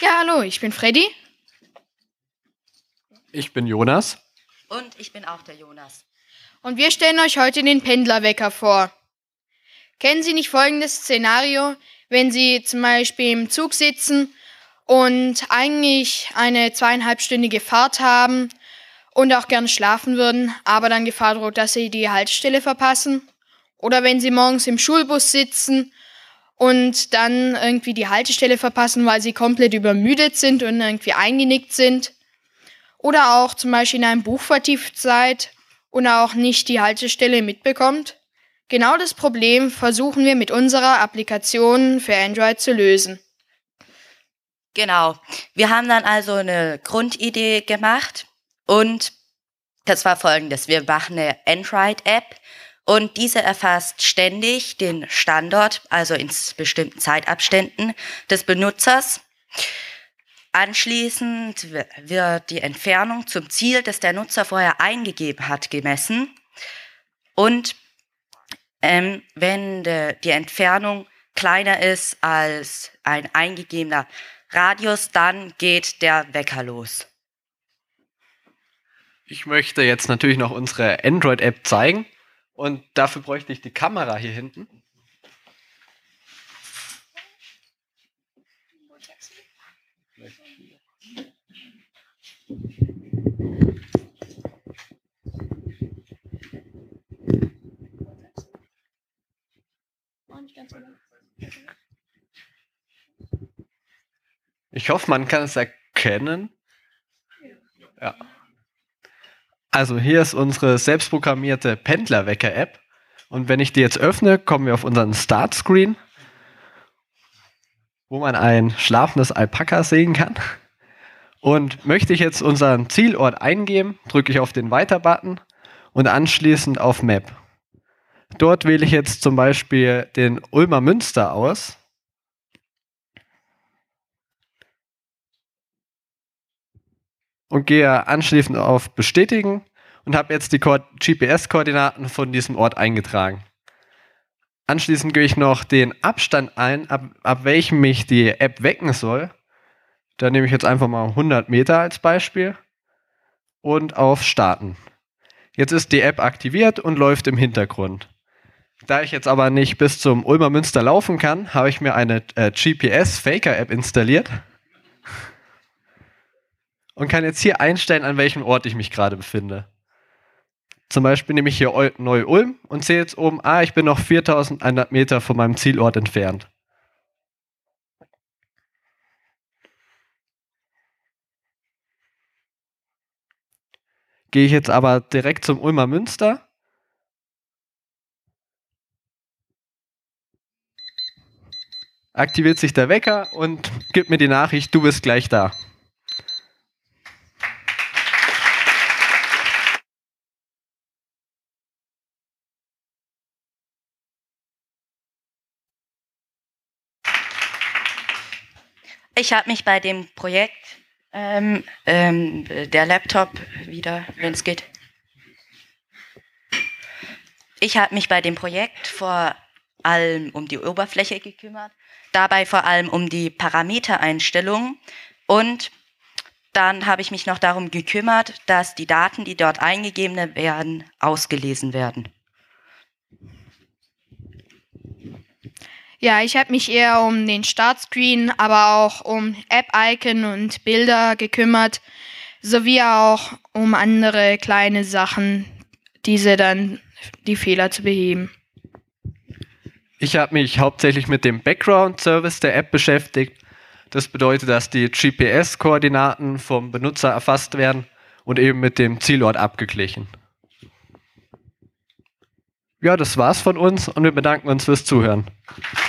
Ja, hallo, ich bin Freddy. Ich bin Jonas. Und ich bin auch der Jonas. Und wir stellen euch heute den Pendlerwecker vor. Kennen Sie nicht folgendes Szenario, wenn Sie zum Beispiel im Zug sitzen und eigentlich eine 2,5-stündige Fahrt haben und auch gerne schlafen würden, aber dann Gefahr droht, dass Sie die Haltestelle verpassen? Oder wenn Sie morgens im Schulbus sitzen und dann irgendwie die Haltestelle verpassen, weil Sie komplett übermüdet sind und irgendwie eingenickt sind? Oder auch zum Beispiel in einem Buch vertieft seid und auch nicht die Haltestelle mitbekommt? Genau das Problem versuchen wir mit unserer Applikation für Android zu lösen. Genau. Wir haben dann also eine Grundidee gemacht und das war folgendes. Wir machen eine Android-App und diese erfasst ständig den Standort, also in bestimmten Zeitabständen des Benutzers. Anschließend wird die Entfernung zum Ziel, das der Nutzer vorher eingegeben hat, gemessen. Und wenn die Entfernung kleiner ist als ein eingegebener Radius, dann geht der Wecker los. Ich möchte jetzt natürlich noch unsere Android-App zeigen und dafür bräuchte ich die Kamera hier hinten. Ich hoffe, man kann es erkennen. Ja. Also hier ist unsere selbstprogrammierte Pendlerwecker-App. Und wenn ich die jetzt öffne, kommen wir auf unseren Start-Screen, wo man ein schlafendes Alpaka sehen kann. Und möchte ich jetzt unseren Zielort eingeben, drücke ich auf den Weiter-Button und anschließend auf Map. Dort wähle ich jetzt zum Beispiel den Ulmer Münster aus. Und gehe anschließend auf Bestätigen und habe jetzt die GPS-Koordinaten von diesem Ort eingetragen. Anschließend gebe ich noch den Abstand ein, ab welchem mich die App wecken soll. Da nehme ich jetzt einfach mal 100 Meter als Beispiel und auf Starten. Jetzt ist die App aktiviert und läuft im Hintergrund. Da ich jetzt aber nicht bis zum Ulmer Münster laufen kann, habe ich mir eine GPS-Faker-App installiert und kann jetzt hier einstellen, an welchem Ort ich mich gerade befinde. Zum Beispiel nehme ich hier Neu-Ulm und sehe jetzt oben, ich bin noch 4100 Meter von meinem Zielort entfernt. Gehe ich jetzt aber direkt zum Ulmer Münster, aktiviert sich der Wecker und gibt mir die Nachricht, du bist gleich da. Ich habe mich bei dem Projekt, der Laptop wieder, wenn es geht. Ich habe mich bei dem Projekt vor allem um die Oberfläche gekümmert, dabei vor allem um die Parametereinstellungen und dann habe ich mich noch darum gekümmert, dass die Daten, die dort eingegeben werden, ausgelesen werden. Ja, ich habe mich eher um den Startscreen, aber auch um App-Icon und Bilder gekümmert, sowie auch um andere kleine Sachen, diese dann die Fehler zu beheben. Ich habe mich hauptsächlich mit dem Background-Service der App beschäftigt. Das bedeutet, dass die GPS-Koordinaten vom Benutzer erfasst werden und eben mit dem Zielort abgeglichen. Ja, das war's von uns und wir bedanken uns fürs Zuhören.